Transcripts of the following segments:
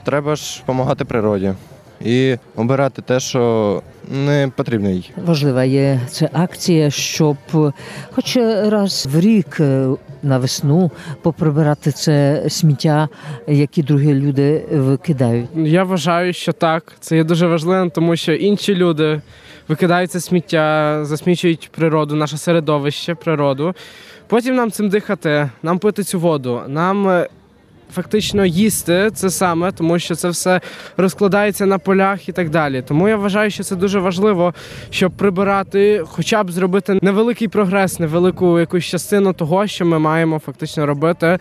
треба ж допомагати природі і обирати те, що не потрібно їй. Важлива є ця акція, щоб хоч раз в рік на весну поприбирати це сміття, які другі люди викидають. Я вважаю, що так. Це є дуже важливо, тому що інші люди викидають це сміття, засмічують природу, наше середовище, природу. Потім нам цим дихати, нам пити цю воду, нам фактично їсти це саме, тому що це все розкладається на полях і так далі. Тому я вважаю, що це дуже важливо, щоб прибирати, хоча б зробити невеликий прогрес, невелику якусь частину того, що ми маємо фактично робити,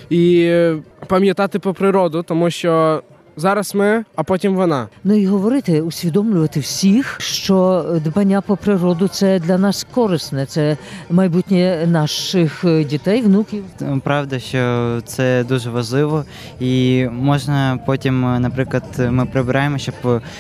і пам'ятати про природу, тому що зараз ми, а потім вона. Ну і говорити, усвідомлювати всіх, що дбання про природу – це для нас корисне, це майбутнє наших дітей, внуків. Правда, що це дуже важливо і можна потім, наприклад, ми прибираємо, щоб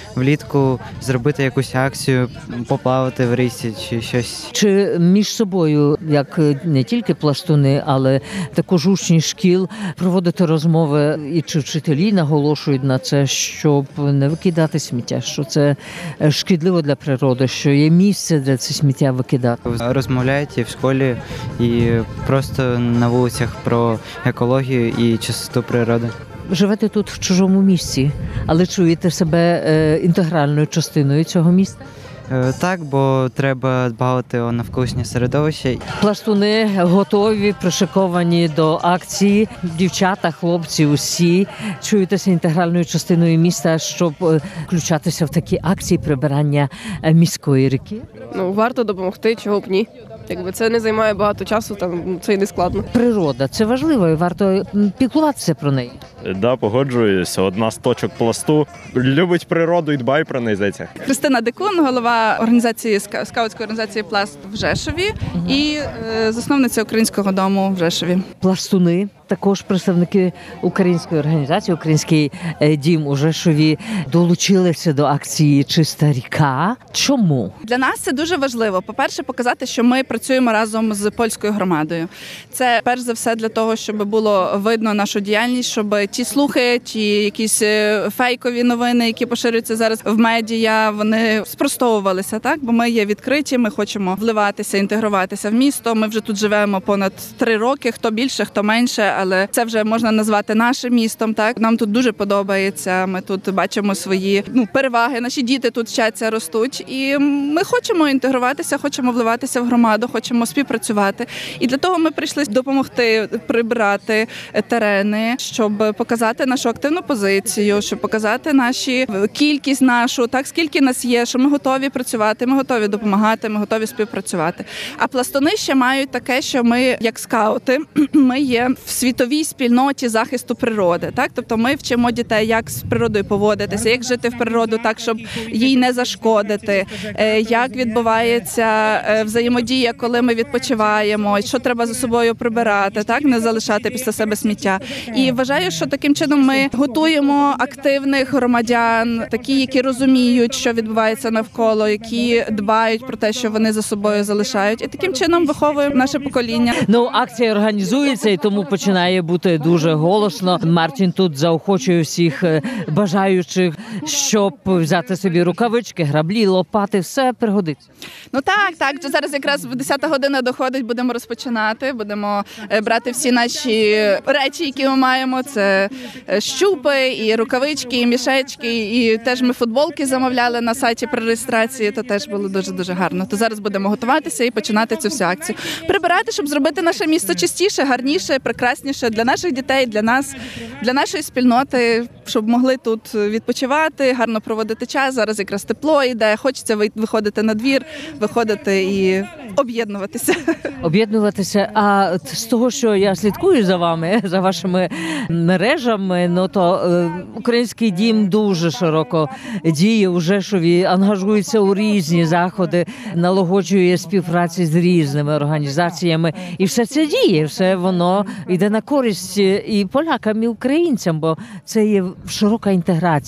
влітку зробити якусь акцію, поплавати в річці чи щось. Чи між собою, як не тільки пластуни, але також учні шкіл, проводити розмови і чи вчителі наголошують на це, щоб не викидати сміття, що це шкідливо для природи, що є місце, де це сміття викидати. Розмовляють і в школі, і просто на вулицях про екологію і чистоту природи. Живете тут в чужому місці, але чуєте себе інтегральною частиною цього міста? Так, бо треба дбати о навколишнє середовище. Пластуни готові, пришиковані до акції. Дівчата, хлопці, усі чуєтеся інтегральною частиною міста, щоб включатися в такі акції прибирання міської ріки. Варто допомогти, чого б ні. Якби це не займає багато часу, це і не складно. Природа – це важливо і варто піклуватися про неї. Да, погоджуюся. Одна з точок пласту любить природу і дбає про неї, здається. Христина Дикун, голова організації скаутської організації «Пласт» в Жешові і засновниця Українського дому в Жешові. Пластуни, також представники української організації, Український дім у Жешові долучилися до акції «Чиста ріка». Чому? Для нас це дуже важливо. По-перше, показати, що ми працюємо разом з польською громадою. Це, перш за все, для того, щоб було видно нашу діяльність, щоб ті слухи, ті якісь фейкові новини, які поширюються зараз в медіа, вони спростовувалися, так? Бо ми є відкриті, ми хочемо вливатися, інтегруватися в місто. Ми вже тут живемо понад 3 роки, хто більше, хто менше, але це вже можна назвати нашим містом, так? Нам тут дуже подобається, ми тут бачимо свої переваги, наші діти тут вчаться, ростуть, і ми хочемо інтегруватися, хочемо вливатися в громаду, хочемо співпрацювати. І для того ми прийшли допомогти прибирати терени, щоб показати нашу активну позицію, щоб показати кількість нашу, так, скільки нас є, що ми готові працювати, ми готові допомагати, ми готові співпрацювати. А пластуни ще мають таке, що ми, як скаути, ми є в світовій спільноті захисту природи, так? Тобто ми вчимо дітей, як з природою поводитися, як жити в природу так, щоб їй не зашкодити, як відбувається взаємодія, коли ми відпочиваємо, що треба за собою прибирати, так, не залишати після себе сміття. І вважаю, що таким чином ми готуємо активних громадян, такі, які розуміють, що відбувається навколо, які дбають про те, що вони за собою залишають. І таким чином виховуємо наше покоління. Акція організується, і тому починає бути дуже голосно. Мартін тут заохочує всіх бажаючих, щоб взяти собі рукавички, граблі, лопати, все пригодиться. Так, вже зараз якраз 10-та година доходить, будемо розпочинати, будемо брати всі наші речі, які ми маємо, це щупи, і рукавички, і мішечки, і теж ми футболки замовляли на сайті при реєстрації, то теж було дуже-дуже гарно. То зараз будемо готуватися і починати цю всю акцію. Прибирати, щоб зробити наше місто чистіше, гарніше, прекрасніше для наших дітей, для нас, для нашої спільноти, щоб могли тут відпочивати, гарно проводити час. Зараз якраз тепло йде, хочеться виходити на двір, виходити і об'єднуватися. Об'єднуватися. А з того, що я слідкую за вами, за вашими мережами, то Український дім дуже широко діє у Жешові, ангажується у різні заходи, налагоджує співпраці з різними організаціями. І все це діє, все воно йде на користь і полякам, і українцям, бо це є широка інтеграція. Не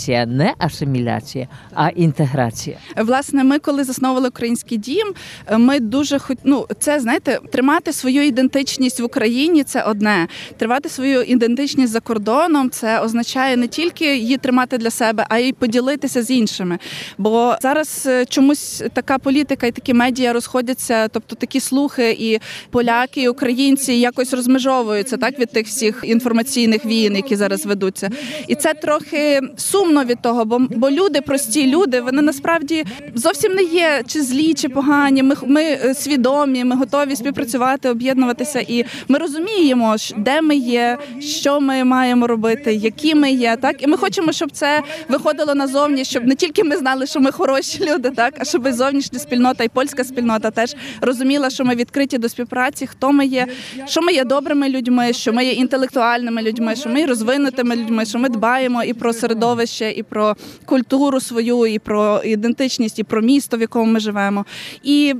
не асиміляція, а інтеграція. Власне, ми коли засновували Український дім, ми дуже це, знаєте, тримати свою ідентичність в Україні – це одне. Тримати свою ідентичність за кордоном – це означає не тільки її тримати для себе, а й поділитися з іншими. Бо зараз чомусь така політика і такі медіа розходяться, тобто такі слухи, і поляки, і українці якось розмежовуються так від тих всіх інформаційних війн, які зараз ведуться. І це трохи сумно від того, бо люди, прості люди, вони насправді зовсім не є чи злі, чи погані. Ми свідомі, ми готові співпрацювати, об'єднуватися, і ми розуміємо, де ми є, що ми маємо робити, які ми є, так? І ми хочемо, щоб це виходило назовні, щоб не тільки ми знали, що ми хороші люди, так, а щоб і зовнішня спільнота, і польська спільнота теж розуміла, що ми відкриті до співпраці, хто ми є, що ми є добрими людьми, що ми є інтелектуальними людьми, що ми є розвинутими людьми, що ми дбаємо і про середовище, і про культуру свою, і про ідентичність, і про місто, в якому ми живемо. І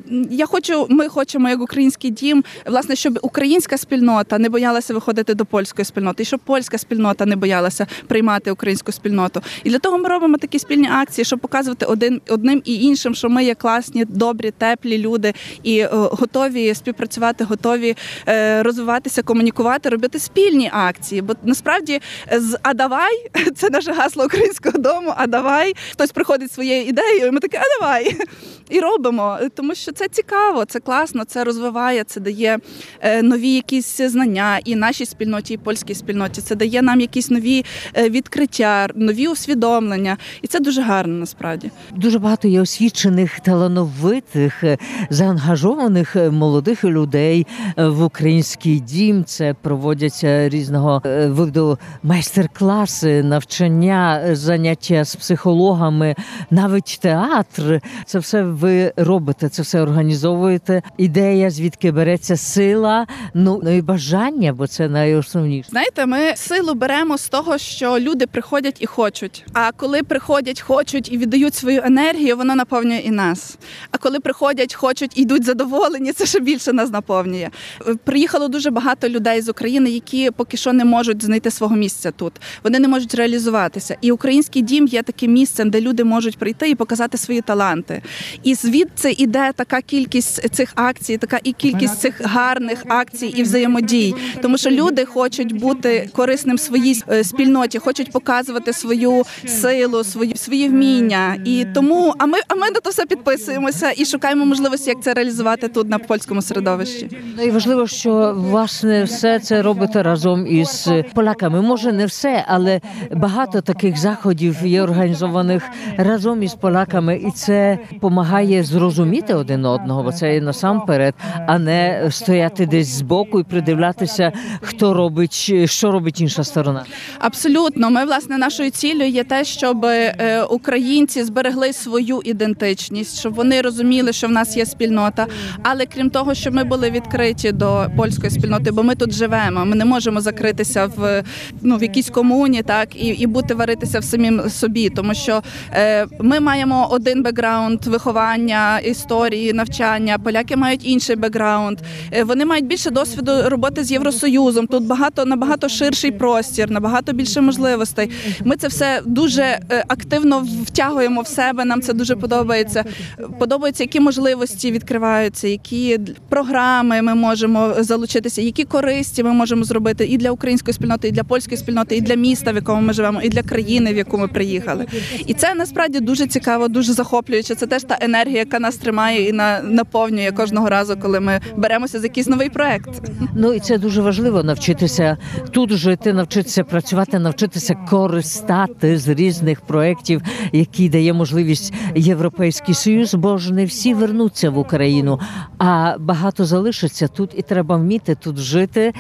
ми хочемо, як Український дім, власне, щоб українська спільнота не боялася виходити до польської спільноти, і щоб польська спільнота не боялася приймати українську спільноту. І для того ми робимо такі спільні акції, щоб показувати одним і іншим, що ми є класні, добрі, теплі люди і готові співпрацювати, готові розвиватися, комунікувати, робити спільні акції. Бо насправді «А давай» – це наше гасло Українського дому, «А давай». Хтось приходить своєю ідеєю, і ми такі «А давай». І робимо, тому що це цікаво, це класно, це розвиває, це дає нові якісь знання і нашій спільноті, і польській спільноті. Це дає нам якісь нові відкриття, нові усвідомлення. І це дуже гарно, насправді. Дуже багато є освічених, талановитих, заангажованих молодих людей в Український дім. Це проводяться різного виду майстер-класи, навчання, заняття з психологами, навіть театр. Це все ви робите, це все організовуєте. Ідея, звідки береться сила, і бажання, бо це найосновніше. Знаєте, ми силу беремо з того, що люди приходять і хочуть. А коли приходять, хочуть і віддають свою енергію, воно наповнює і нас. А коли приходять, хочуть і йдуть задоволені, це ще більше нас наповнює. Приїхало дуже багато людей з України, які поки що не можуть знайти свого місця тут. Вони не можуть реалізуватися. І Український дім є таким місцем, де люди можуть прийти і показати свої таланти. І звідси іде така кількість цих акцій, така і кількість цих гарних акцій і взаємодій. Тому що люди хочуть бути корисним своїй спільноті, хочуть показувати свою силу, свої вміння. І тому, а ми на то все підписуємося і шукаємо можливості, як це реалізувати тут, на польському середовищі. І важливо, що, власне, все це робите разом із поляками. Може, не все, але багато таких заходів є організованих разом із поляками, і це допомагає зрозуміти один одного, бо це є насамперед, а не стояти десь збоку і придивлятися, хто робить, що робить інша сторона. Абсолютно. Ми, власне, нашою ціллю є те, щоб українці зберегли свою ідентичність, щоб вони розуміли, що в нас є спільнота. Але крім того, щоб ми були відкриті до польської спільноти, бо ми тут живемо. Ми не можемо закритися в якійсь комуні, так, і бути варитися в самім собі, тому що ми маємо один бекграунд виховання, історії, навчання, поляки мають інший бекграунд. Вони мають більше досвіду роботи з Євросоюзом. Тут набагато ширший простір, набагато більше можливостей. Ми це все дуже активно втягуємо в себе, нам це дуже подобається. Подобається, які можливості відкриваються, які програми ми можемо залучитися, які користі ми можемо зробити і для української спільноти, і для польської спільноти, і для міста, в якому ми живемо, і для країни, в яку ми приїхали. І це насправді дуже цікаво, дуже захоплююче. Це теж та енергія, яка нас тримає і наповнює кожного разу, коли ми беремося за якийсь новий проект. І це дуже важливо навчитися тут жити, навчитися працювати, навчитися користати з різних проєктів, які дає можливість Європейський Союз, бо ж не всі вернуться в Україну, а багато залишиться тут, і треба вміти тут жити,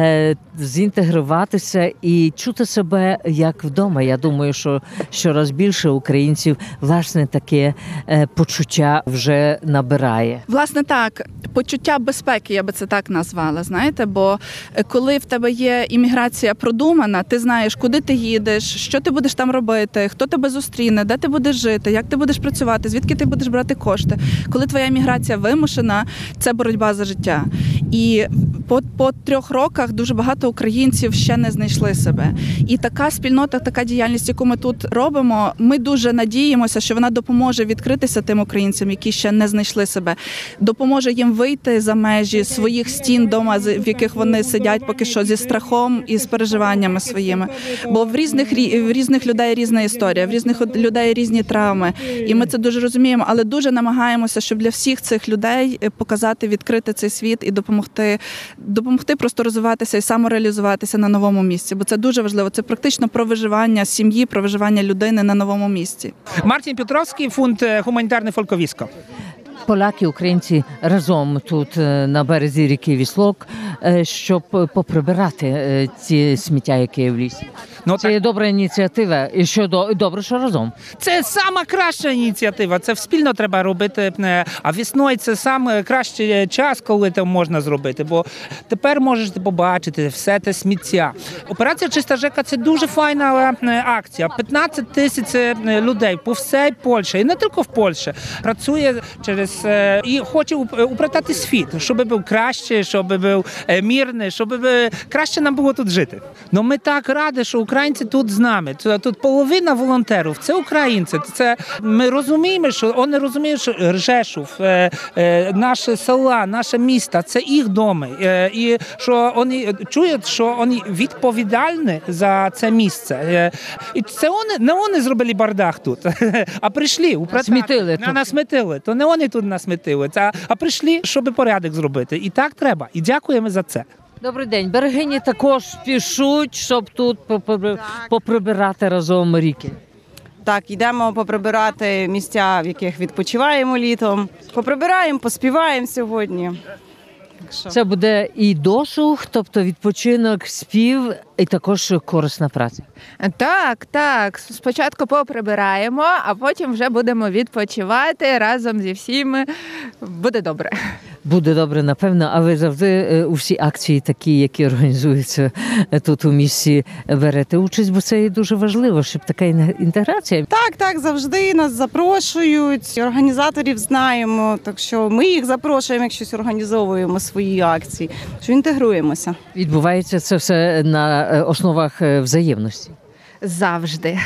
зінтегруватися і чути себе як вдома. Я думаю, що щораз більше українців, власне, таке почуття вже набирає. Власне, так. Почуття безпеки, я би це так назвала, знаєте, бо коли в тебе є імміграція продумана, ти знаєш, куди ти їдеш, що ти будеш там робити, хто тебе зустріне, де ти будеш жити, як ти будеш працювати, звідки ти будеш брати кошти. Коли твоя імміграція вимушена, це боротьба за життя. І по 3 роках дуже багато українців ще не знайшли себе. І така спільнота, така діяльність, яку ми тут робимо, ми дуже надіємося, що вона допоможе відкритися тим українцям, які ще не знайшли себе, допоможе їм вийти за межі своїх стін вдома, в яких вони сидять поки що зі страхом і з переживаннями своїми. Бо в різних людей різна історія, в різних людей різні травми. І ми це дуже розуміємо, але дуже намагаємося, щоб для всіх цих людей показати, відкрити цей світ і допомогти просто розвиватися і самореалізуватися на новому місці. Бо це дуже важливо. Це практично про виживання сім'ї, про виживання людини на новому місці. Мартін Петровський, фонд «Гуманітарне фольковісько». Поляки, українці разом тут на березі ріки Віслок, щоб поприбирати ці сміття, які є в лісі. Це є добра ініціатива, і що добре, що разом. Це сама краща ініціатива, це спільно треба робити, а весною це саме кращий час, коли це можна зробити, бо тепер можете побачити все те сміття. Операція «Чиста ЖЕКа» – це дуже файна акція. 15 тисяч людей по всій Польщі, і не тільки в Польщі, працює і хоче упрятати світ, щоб був краще, щоб був мирний, щоб краще нам було тут жити. Но ми так раді, що українці тут з нами. Тут половина волонтерів – це українці. Ми розуміємо, що вони розуміють, що Ржешов, наші села, наше місто – це їх доми. І що вони чують, що вони відповідальні за це місце. І це не вони зробили бардак тут, а прийшли упрятати. Насмітили. То не вони тут насмітили, а прийшли, щоб порядок зробити. І так треба. І дякуємо за це. Добрий день. Берегині також пішуть, щоб тут поприбирати разом ріки. Так, йдемо поприбирати місця, в яких відпочиваємо літом. Поприбираємо, поспіваємо сьогодні. Це буде і досуг, тобто відпочинок, спів, і також корисна праця. Так. Спочатку поприбираємо, а потім вже будемо відпочивати разом зі всіми. Буде добре. Буде добре, напевно. А ви завжди у всі акції такі, які організуються тут у місті, берете участь, бо це є дуже важливо, щоб така інтеграція. Так, завжди нас запрошують, організаторів знаємо, так що ми їх запрошуємо, як щось організовуємо свої акції, що інтегруємося. Відбувається це все на основах взаємності. Завжди.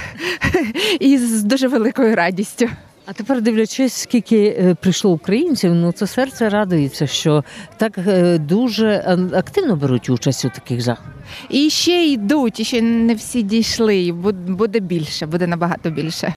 І з дуже великою радістю. А тепер, дивлячись, скільки прийшло українців, то серце радується, що так дуже активно беруть участь у таких заходах. І ще йдуть, і ще не всі дійшли, і буде більше, буде набагато більше.